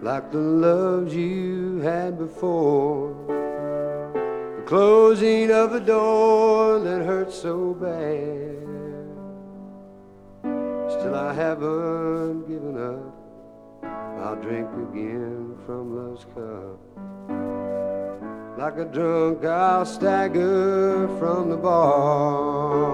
like the loves you had before. The closing of a door that hurt so bad. Still I haven't given up. I'll drink again from love's cup. Like a drunk I'll stagger from the bar.